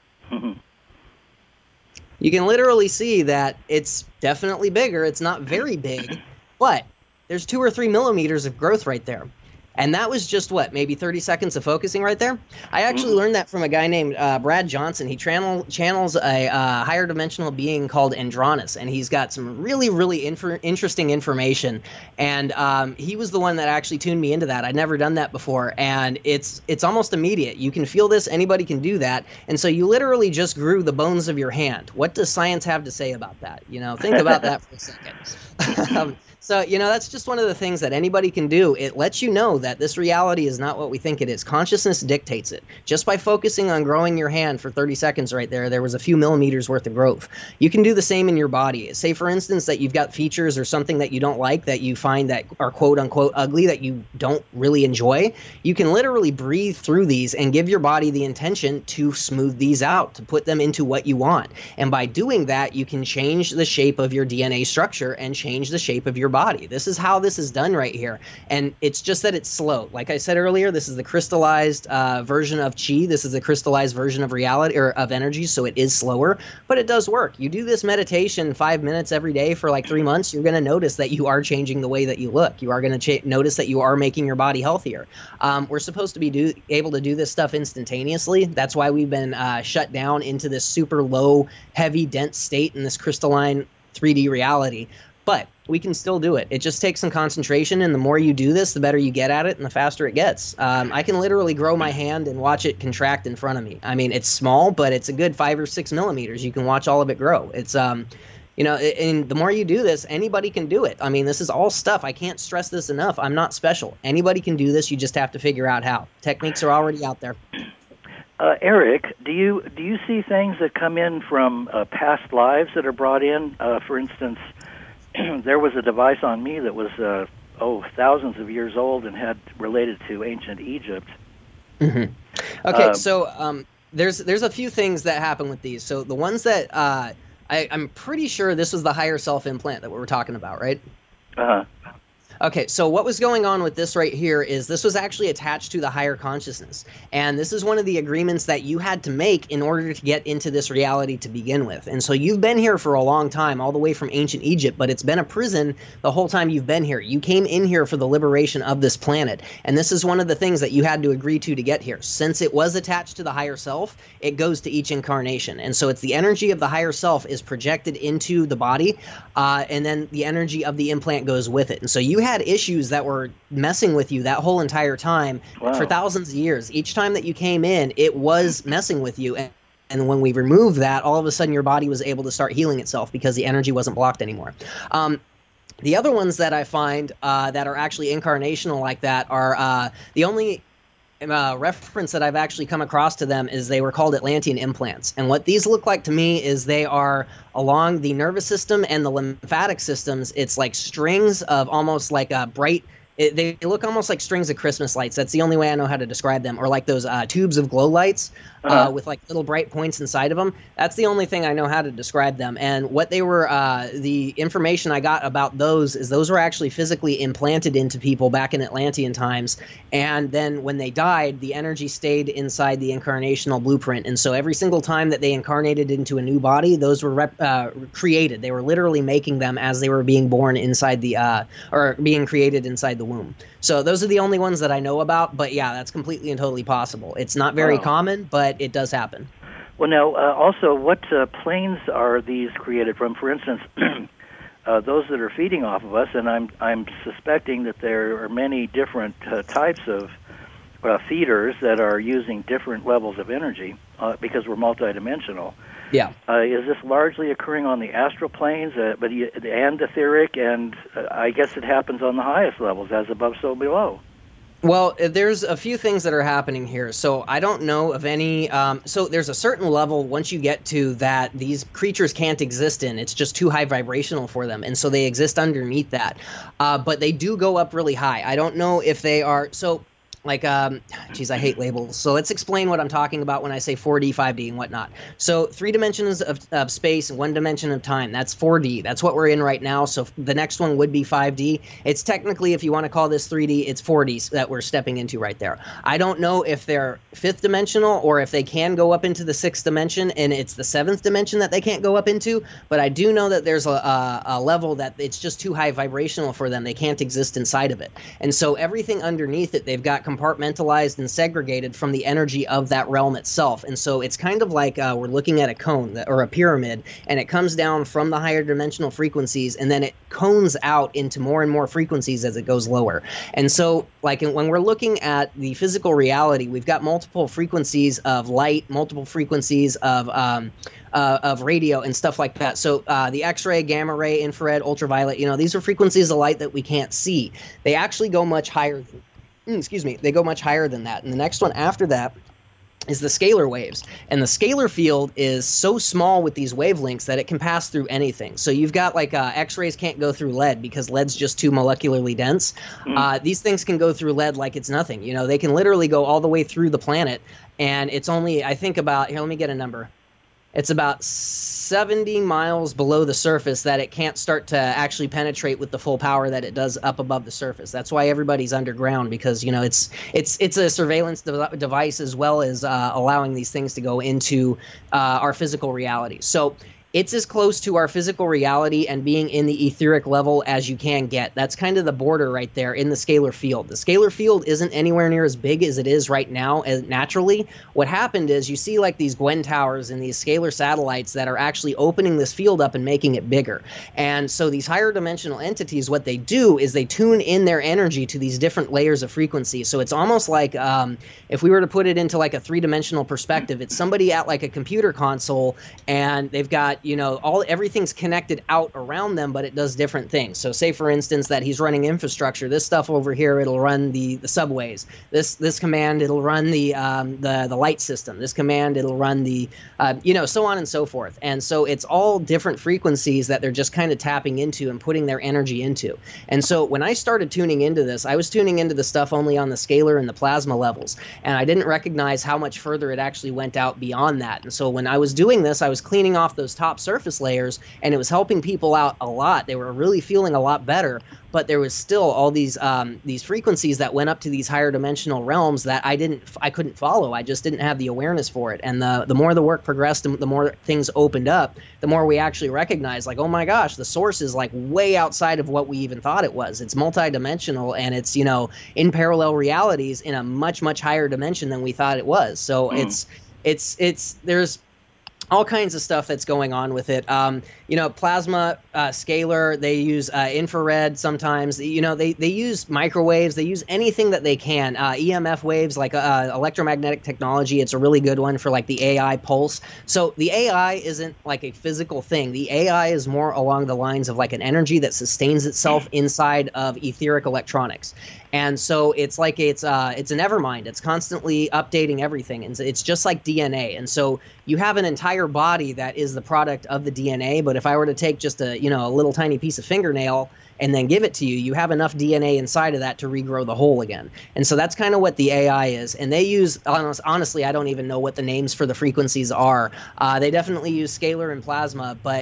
You can literally see that it's definitely bigger. It's not very big, but there's 2 or 3 millimeters of growth right there. And that was just, what, maybe 30 seconds of focusing right there? I actually learned that from a guy named Brad Johnson. He channels a higher dimensional being called Andronis, and he's got some really, really interesting information. And he was the one that actually tuned me into that. I'd never done that before, and it's almost immediate. You can feel this. Anybody can do that. And so you literally just grew the bones of your hand. What does science have to say about that? You know, think about that for a second. So, you know, that's just one of the things that anybody can do. It lets you know that this reality is not what we think it is. Consciousness dictates it. Just by focusing on growing your hand for 30 seconds right there, there was a few millimeters worth of growth. You can do the same in your body. Say, for instance, that you've got features or something that you don't like, that you find that are quote-unquote ugly, that you don't really enjoy. You can literally breathe through these and give your body the intention to smooth these out, to put them into what you want. And by doing that, you can change the shape of your DNA structure and change the shape of your body. This is how this is done right here. And it's just that it's slow. Like I said earlier, this is the crystallized version of chi. This is the crystallized version of reality or of energy. So it is slower, but it does work. You do this meditation 5 minutes every day for like 3 months. You're going to notice that you are changing the way that you look. You are going to notice that you are making your body healthier. We're supposed to be able to do this stuff instantaneously. That's why we've been shut down into this super low, heavy, dense state in this crystalline 3D reality. But we can still do it. It just takes some concentration, and the more you do this, the better you get at it, and the faster it gets. I can literally grow my hand and watch it contract in front of me. I mean, it's small, but it's a good 5 or 6 millimeters. You can watch all of it grow. It's, you know, and the more you do this, anybody can do it. I mean, this is all stuff. I can't stress this enough. I'm not special. Anybody can do this. You just have to figure out how. Techniques are already out there. Eric, do you see things that come in from past lives that are brought in? For instance, there was a device on me that was, thousands of years old and had related to ancient Egypt. Mm-hmm. Okay, so there's a few things that happen with these. So the ones that I'm pretty sure this was the higher self implant that we were talking about, right? Uh-huh. Okay, so what was going on with this right here is this was actually attached to the higher consciousness. And this is one of the agreements that you had to make in order to get into this reality to begin with. And so you've been here for a long time, all the way from ancient Egypt, but it's been a prison the whole time you've been here. You came in here for the liberation of this planet. And this is one of the things that you had to agree to get here. Since it was attached to the higher self, it goes to each incarnation. And so it's the energy of the higher self is projected into the body, and then the energy of the implant goes with it. And so you had issues that were messing with you that whole entire time. Wow. For thousands of years. Each time that you came in, it was messing with you. And when we removed that, all of a sudden your body was able to start healing itself because the energy wasn't blocked anymore. The other ones that I find that are actually incarnational like that are the only reference that I've actually come across to them is they were called Atlantean implants. And what these look like to me is they are along the nervous system and the lymphatic systems. It's like strings of almost like a bright, they look almost like strings of Christmas lights. That's the only way I know how to describe them. Or like those tubes of glow lights with like little bright points inside of them. That's the only thing I know how to describe them. And what they were, the information I got about those is those were actually physically implanted into people back in Atlantean times. And then when they died, the energy stayed inside the incarnational blueprint. And so every single time that they incarnated into a new body, those were created. They were literally making them as they were being born inside the, or being created inside the womb. So those are the only ones that I know about. But yeah, that's completely and totally possible. It's not very common, but it does happen. Well, now, also, what planes are these created from? For instance, those that are feeding off of us, and I'm suspecting that there are many different types of feeders that are using different levels of energy because we're multidimensional. Yeah. Is this largely occurring on the astral planes, and etheric, and I guess it happens on the highest levels, as above, so below? Well, there's a few things that are happening here. So I don't know of any. So there's a certain level once you get to that these creatures can't exist in. It's just too high vibrational for them. And so they exist underneath that. But they do go up really high. I don't know if they are. So like, geez, I hate labels. So let's explain what I'm talking about when I say 4D, 5D, and whatnot. So 3 dimensions of space and 1 dimension of time. That's 4D. That's what we're in right now. So the next one would be 5D. It's technically, if you want to call this 3D, it's 4D that we're stepping into right there. I don't know if they're 5th dimensional or if they can go up into the 6th dimension and it's the 7th dimension that they can't go up into. But I do know that there's a level that it's just too high vibrational for them. They can't exist inside of it. And so everything underneath it, they've got compartmentalized and segregated from the energy of that realm itself. And so it's kind of like we're looking at a cone or a pyramid, and it comes down from the higher dimensional frequencies, and then it cones out into more and more frequencies as it goes lower. And so like when we're looking at the physical reality, we've got multiple frequencies of light, multiple frequencies of radio and stuff like that. So the X-ray, gamma ray, infrared, ultraviolet, these are frequencies of light that we can't see. They actually go much higher. They go much higher than that. And the next one after that is the scalar waves. And the scalar field is so small with these wavelengths that it can pass through anything. So you've got like X-rays can't go through lead because lead's just too molecularly dense. These things can go through lead like it's nothing. They can literally go all the way through the planet. And it's only, I think about, here, let me get a number. It's about 70 miles below the surface that it can't start to actually penetrate with the full power that it does up above the surface. That's why everybody's underground, because it's a surveillance device as well as allowing these things to go into our physical reality. So it's as close to our physical reality and being in the etheric level as you can get. That's kind of the border right there in the scalar field. The scalar field isn't anywhere near as big as it is right now naturally. What happened is you see like these Gwen towers and these scalar satellites that are actually opening this field up and making it bigger. And so these higher dimensional entities, what they do is they tune in their energy to these different layers of frequency. So it's almost like if we were to put it into like a 3-dimensional perspective, it's somebody at like a computer console and they've got everything's connected out around them, but it does different things. So say, for instance, that he's running infrastructure. This stuff over here, it'll run the subways. This command, it'll run the light system. This command, it'll run the, so on and so forth. And so it's all different frequencies that they're just kind of tapping into and putting their energy into. And so when I started tuning into this, I was tuning into the stuff only on the scalar and the plasma levels. And I didn't recognize how much further it actually went out beyond that. And so when I was doing this, I was cleaning off those top surface layers, and it was helping people out a lot. They were really feeling a lot better, but there was still all these frequencies that went up to these higher dimensional realms that I couldn't follow. I just didn't have the awareness for it. And the more the work progressed, the more things opened up, the more we actually recognized, like, oh my gosh, the source is like way outside of what we even thought it was. It's multidimensional, and it's, in parallel realities in a much, much higher dimension than we thought it was. So there's all kinds of stuff that's going on with it. Plasma, scalar, they use infrared sometimes. They use microwaves. They use anything that they can. EMF waves, like electromagnetic technology. It's a really good one for like the AI pulse. So the AI isn't like a physical thing. The AI is more along the lines of like an energy that sustains itself inside of etheric electronics. And so it's like it's an Evermind. It's constantly updating everything, and it's just like DNA. And so you have an entire body that is the product of the DNA. But if I were to take just a little tiny piece of fingernail and then give it to you, you have enough DNA inside of that to regrow the whole again. And so that's kind of what the AI is. And they use, honestly, I don't even know what the names for the frequencies are. They definitely use scalar and plasma, but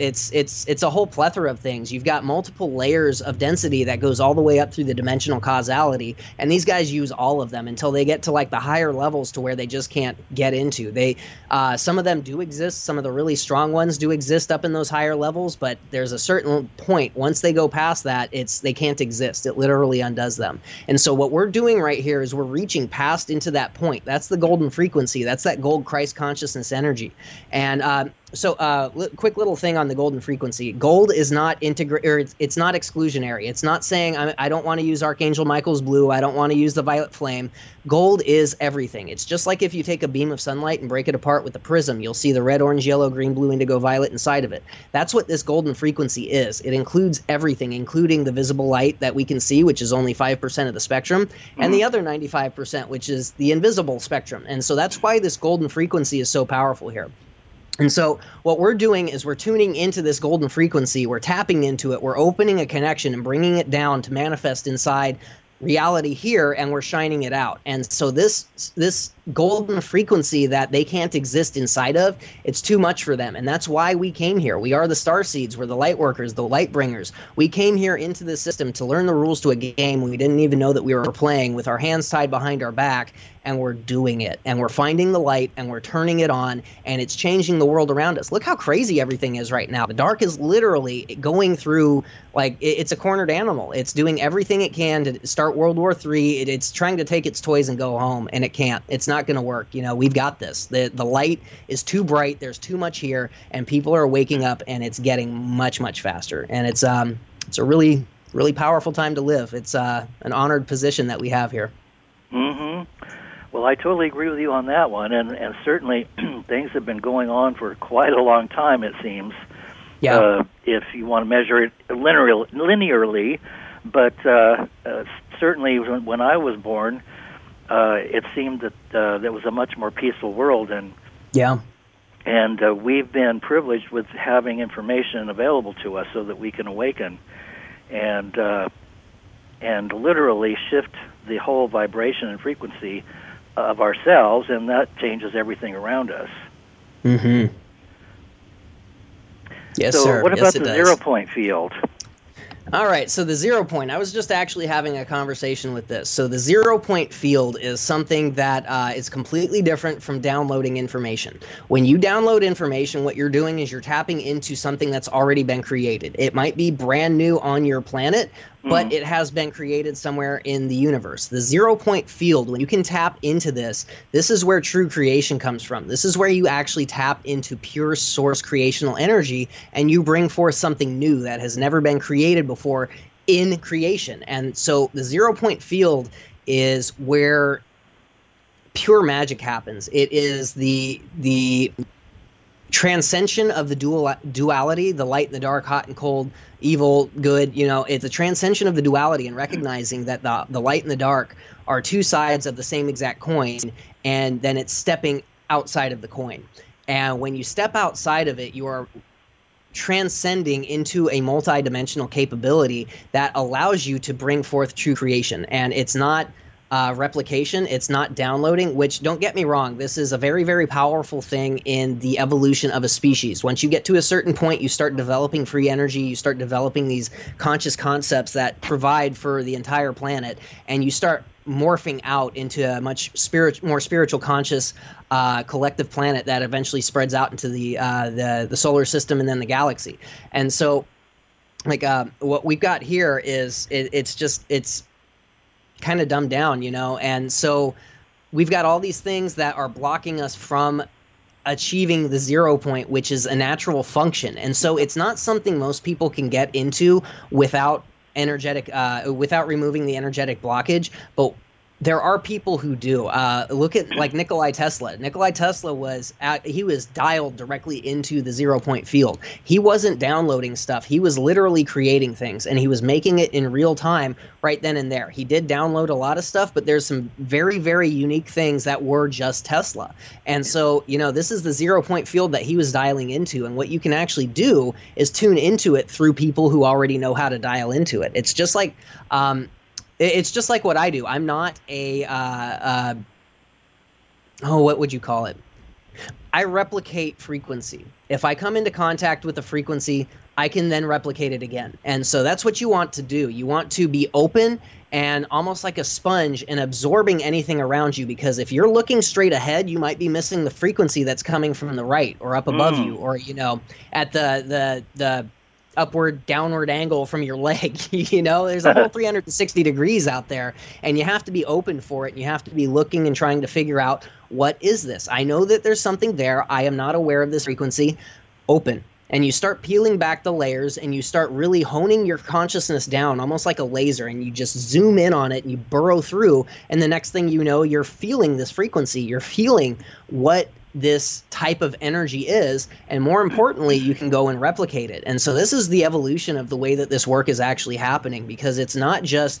it's a whole plethora of things. You've got multiple layers of density that goes all the way up through the dimensional causality, and these guys use all of them until they get to like the higher levels to where they just can't get into. Some of them do exist. Some of the really strong ones do exist up in those higher levels, but there's a certain point once they go past that, they can't exist. It literally undoes them. And so what we're doing right here is we're reaching past into that point. That's the golden frequency. That's that gold Christ consciousness energy. And quick little thing on the golden frequency. Gold is not it's not exclusionary. It's not saying I don't want to use Archangel Michael's blue. I don't want to use the violet flame. Gold is everything. It's just like if you take a beam of sunlight and break it apart with a prism, you'll see the red, orange, yellow, green, blue, indigo, violet inside of it. That's what this golden frequency is. It includes everything, including the visible light that we can see, which is only 5% of the spectrum, and the other 95%, which is the invisible spectrum. And so that's why this golden frequency is so powerful here. And so what we're doing is we're tuning into this golden frequency, we're tapping into it, we're opening a connection and bringing it down to manifest inside reality here, and we're shining it out. And so this golden frequency that they can't exist inside of, it's too much for them. And that's why we came here. We are the star seeds. We're the light workers, the light bringers. We came here into this system to learn the rules to a game we didn't even know that we were playing, with our hands tied behind our back, and we're doing it. And we're finding the light, and we're turning it on, and it's changing the world around us. Look how crazy everything is right now. The dark is literally going through, like, it's a cornered animal. It's doing everything it can to start World War III. It's trying to take its toys and go home, and it can't. It's not going to work. We've got this. The light is too bright. There's too much here, and people are waking up, and it's getting much, much faster. And it's a really, really powerful time to live. It's an honored position that we have here. Mm-hmm. Well, I totally agree with you on that one, and certainly things have been going on for quite a long time, it seems. Yeah. If you want to measure it linearly, but certainly when I was born, it seemed that there was a much more peaceful world, and we've been privileged with having information available to us so that we can awaken and literally shift the whole vibration and frequency of ourselves, and that changes everything around us. Mm-hmm. Yes, so sir. What about the 0 point field? All right, so the 0 point, I was just actually having a conversation with this. So the 0 point field is something that is completely different from downloading information. When you download information, what you're doing is you're tapping into something that's already been created. It might be brand new on your planet, but it has been created somewhere in the universe. The 0 point field, when you can tap into this is where true creation comes from. This is where you actually tap into pure source creational energy, and you bring forth something new that has never been created before in creation. And so the 0 point field is where pure magic happens. It is the transcension of the duality, the light and the dark, hot and cold, evil, good. It's a transcension of the duality, and recognizing that the light and the dark are two sides of the same exact coin, and then it's stepping outside of the coin. And when you step outside of it, you are transcending into a multi-dimensional capability that allows you to bring forth true creation. And it's not replication. It's not downloading, which, don't get me wrong, this is a very, very powerful thing in the evolution of a species. Once you get to a certain point, you start developing free energy, you start developing these conscious concepts that provide for the entire planet, and you start morphing out into a much more spiritual, conscious, collective planet that eventually spreads out into the solar system and then the galaxy. And so, like, what we've got here is it's kind of dumbed down, and so we've got all these things that are blocking us from achieving the 0 point, which is a natural function. And so it's not something most people can get into without removing the energetic blockage, but there are people who do. Look at like Nikola Tesla. Nikola Tesla was dialed directly into the 0 point field. He wasn't downloading stuff. He was literally creating things, and he was making it in real time right then and there. He did download a lot of stuff, but there's some very, very unique things that were just Tesla. And so, this is the 0 point field that he was dialing into. And what you can actually do is tune into it through people who already know how to dial into it. It's just like, it's just like what I do. I'm not what would you call it? I replicate frequency. If I come into contact with a frequency, I can then replicate it again. And so that's what you want to do. You want to be open and almost like a sponge and absorbing anything around you, because if you're looking straight ahead, you might be missing the frequency that's coming from the right or up above you, or, at the upward, downward angle from your leg. There's a whole 360 degrees out there, and you have to be open for it, and you have to be looking and trying to figure out, what is this? I know that there's something there. I am not aware of this frequency. Open. And you start peeling back the layers, and you start really honing your consciousness down, almost like a laser, and you just zoom in on it, and you burrow through, and the next thing you know, you're feeling this frequency. You're feeling what this type of energy is, and more importantly, you can go and replicate it. And so this is the evolution of the way that this work is actually happening, because it's not just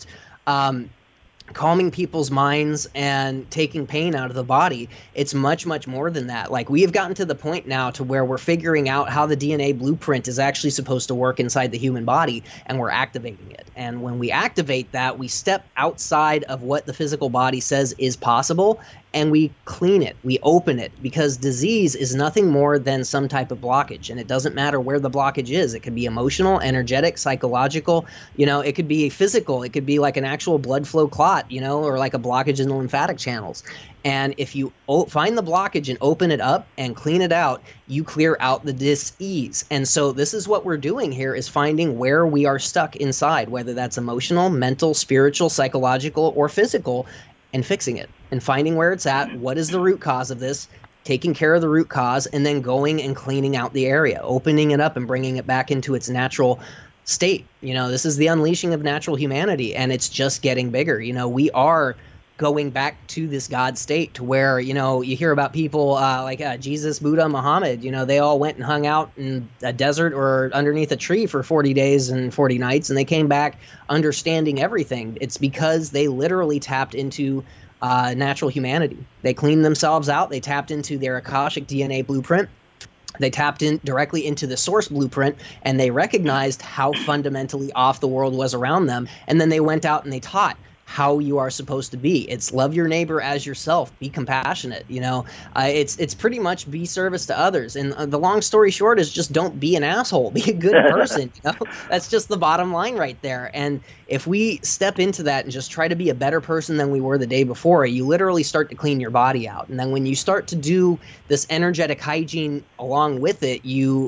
calming people's minds and taking pain out of the body. It's much, much more than that. Like, we have gotten to the point now to where we're figuring out how the DNA blueprint is actually supposed to work inside the human body, and we're activating it. And when we activate that, we step outside of what the physical body says is possible, and we clean it, we open it, because disease is nothing more than some type of blockage. And it doesn't matter where the blockage is. It could be emotional, energetic, psychological, it could be physical. It could be like an actual blood flow clot, or like a blockage in the lymphatic channels. And if you find the blockage and open it up and clean it out, you clear out the dis-ease. And so this is what we're doing here, is finding where we are stuck inside, whether that's emotional, mental, spiritual, psychological, or physical, and fixing it and finding where it's at. What is the root cause of this? Taking care of the root cause, and then going and cleaning out the area, opening it up and bringing it back into its natural state. This is the unleashing of natural humanity, and it's just getting bigger. We are going back to this God state, to where, you hear about people like Jesus, Buddha, Muhammad, they all went and hung out in a desert or underneath a tree for 40 days and 40 nights, and they came back understanding everything. It's because they literally tapped into natural humanity. They cleaned themselves out. They tapped into their Akashic DNA blueprint. They tapped in directly into the source blueprint, and they recognized how fundamentally off the world was around them. And then they went out and they taught how you are supposed to be. It's love your neighbor as yourself. Be compassionate. It's pretty much be service to others. And the long story short is just don't be an asshole. Be a good person. That's just the bottom line right there. And if we step into that and just try to be a better person than we were the day before, you literally start to clean your body out. And then when you start to do this energetic hygiene along with it,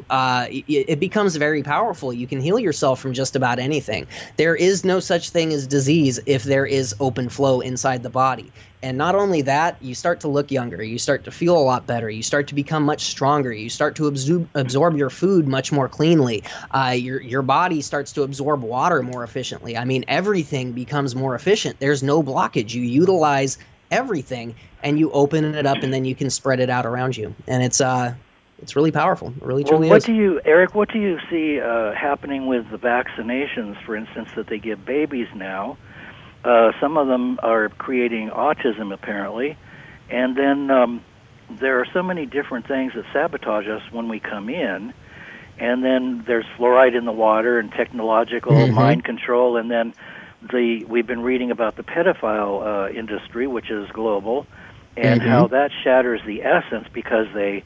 it becomes very powerful. You can heal yourself from just about anything. There is no such thing as disease if there is open flow inside the body. And not only that, you start to look younger. You start to feel a lot better. You start to become much stronger. You start to absorb your food much more cleanly. Your body starts to absorb water more efficiently. I mean, everything becomes more efficient. There's no blockage. You utilize everything, and you open it up, and then you can spread it out around you. And it's really powerful. It really, truly is. Eric, what do you see happening with the vaccinations, for instance, that they give babies now? Some of them are creating autism, apparently, and then there are so many different things that sabotage us when we come in, and then there's fluoride in the water and technological mind control, and then we've been reading about the pedophile industry, which is global, and how that shatters the essence because they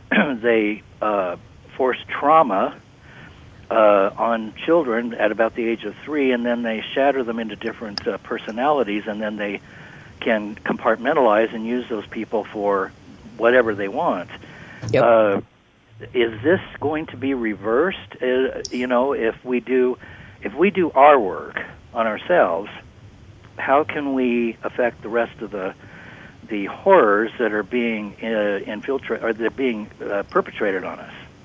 force trauma on children at about the age of 3, and then they shatter them into different personalities, and then they can compartmentalize and use those people for whatever they want. Yep. Is this going to be reversed? If we do our work on ourselves, how can we affect the rest of the horrors that are being infiltrated or that are being perpetrated on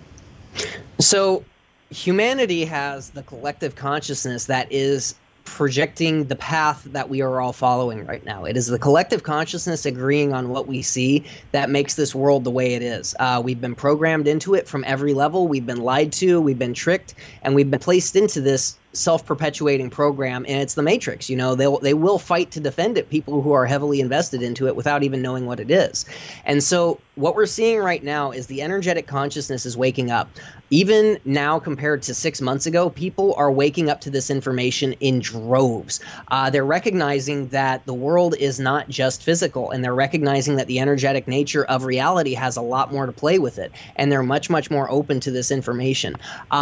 us? So, humanity has the collective consciousness that is projecting the path that we are all following right now. It is the collective consciousness agreeing on what we see that makes this world the way it is. We've been programmed into it from every level. We've been lied to, we've been tricked, and we've been placed into this self-perpetuating program, and it's the Matrix. They will fight to defend it, people who are heavily invested into it without even knowing what it is. And so what we're seeing right now is the energetic consciousness is waking up. Even now, compared to 6 months ago, people are waking up to this information in droves. They're recognizing that the world is not just physical, and they're recognizing that the energetic nature of reality has a lot more to play with it, and they're much, much more open to this information.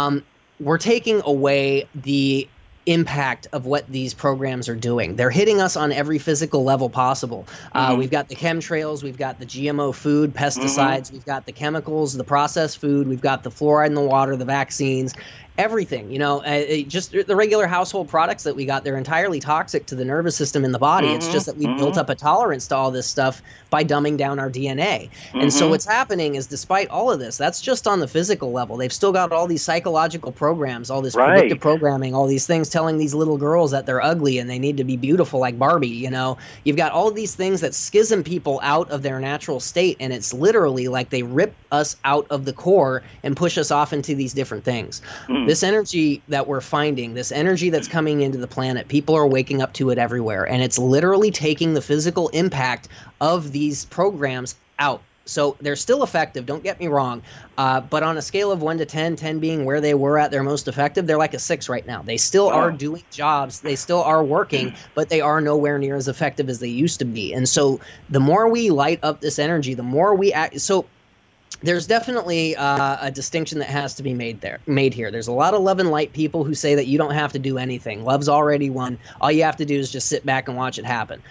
We're taking away the impact of what these programs are doing. They're hitting us on every physical level possible. We've got the chemtrails, we've got the GMO food, pesticides, we've got the chemicals, the processed food, we've got the fluoride in the water, the vaccines, everything. Just the regular household products that we got, they're entirely toxic to the nervous system in the body. It's just that we built up a tolerance to all this stuff by dumbing down our DNA. And so what's happening is, despite all of this, that's just on the physical level. They've still got all these psychological programs, all this predictive programming, all these things telling these little girls that they're ugly and they need to be beautiful like Barbie. You've got all these things that schism people out of their natural state, and it's literally like they rip us out of the core and push us off into these different things. This energy that we're finding, this energy that's coming into the planet, people are waking up to it everywhere, and it's literally taking the physical impact of these programs out. So they're still effective, don't get me wrong, but on a scale of 1 to 10, 10 being where they were at their most effective, they're like a 6 right now. They still are doing jobs, they still are working, but they are nowhere near as effective as they used to be. And so the more we light up this energy, the more we act. So there's definitely a distinction that has to be made here. There's a lot of love and light people who say that you don't have to do anything. Love's already won. All you have to do is just sit back and watch it happen.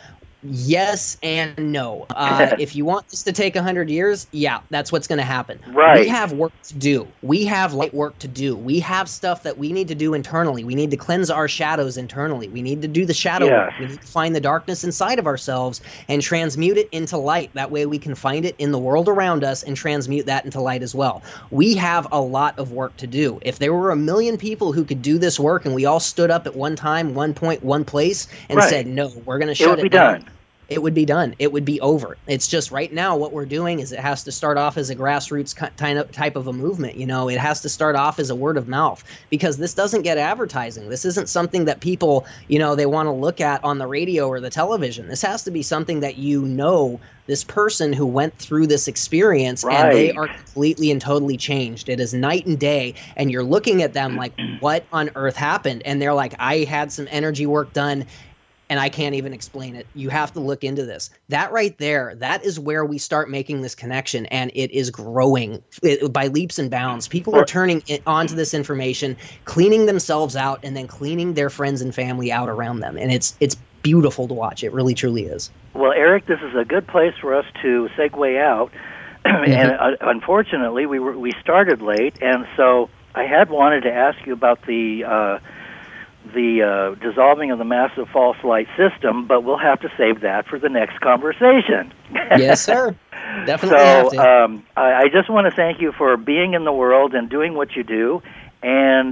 Yes and no. If you want this to take 100 years, yeah, that's what's going to happen. Right. We have work to do. We have light work to do. We have stuff that we need to do internally. We need to cleanse our shadows internally. We need to do the shadow work. We need to find the darkness inside of ourselves and transmute it into light. That way we can find it in the world around us and transmute that into light as well. We have a lot of work to do. If there were 1 million people who could do this work and we all stood up at one time, one point, one place, and said, no, we're going to shut it down. It would be done. It would be over. It's just right now what we're doing is it has to start off as a grassroots type of a movement. It has to start off as a word of mouth, because this doesn't get advertising. This isn't something that people, they want to look at on the radio or the television. This has to be something that this person who went through this experience and they are completely and totally changed. It is night and day, and you're looking at them like, what on earth happened? And they're like, I had some energy work done and I can't even explain it. You have to look into this. That right there, that is where we start making this connection, and it is growing by leaps and bounds. People are turning onto this information, cleaning themselves out, and then cleaning their friends and family out around them. And it's beautiful to watch. It really, truly is. Well, Eric, this is a good place for us to segue out. And unfortunately, we started late, and so I had wanted to ask you about the dissolving of the massive false light system, but we'll have to save that for the next conversation. Yes, sir. Definitely have to. I just want to thank you for being in the world and doing what you do. And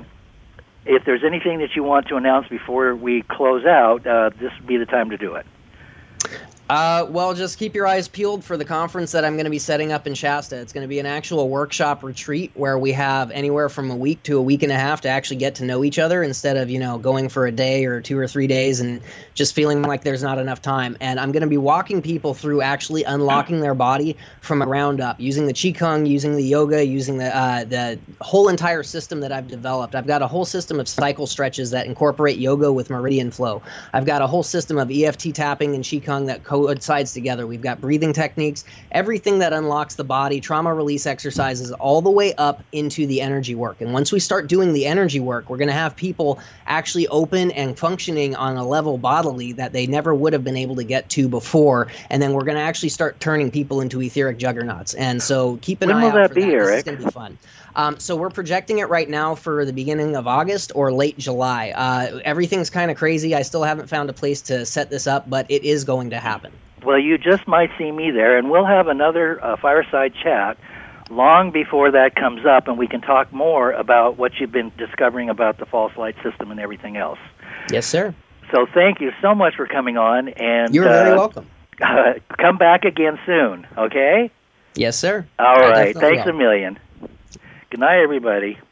if there's anything that you want to announce before we close out, this would be the time to do it. Well, just keep your eyes peeled for the conference that I'm going to be setting up in Shasta. It's going to be an actual workshop retreat where we have anywhere from a week to a week and a half to actually get to know each other instead of, going for a day or 2 or 3 days and just feeling like there's not enough time. And I'm going to be walking people through actually unlocking their body from the ground up, using the Qigong, using the yoga, using the whole entire system that I've developed. I've got a whole system of cycle stretches that incorporate yoga with meridian flow. I've got a whole system of EFT tapping and Qigong that coincides together. We've got breathing techniques, everything that unlocks the body, trauma release exercises, all the way up into the energy work. And once we start doing the energy work, we're going to have people actually open and functioning on a level bodily that they never would have been able to get to before. And then we're going to actually start turning people into etheric juggernauts. And so keep an eye out for that. When will that be, Eric? This is going to be fun. So we're projecting it right now for the beginning of August or late July. Everything's kind of crazy. I still haven't found a place to set this up, but it is going to happen. Well, you just might see me there, and we'll have another fireside chat long before that comes up, and we can talk more about what you've been discovering about the false light system and everything else. Yes, sir. So thank you so much for coming on. And you're very welcome. Come back again soon, okay? Yes, sir. All right. Thanks a million. Good night, everybody.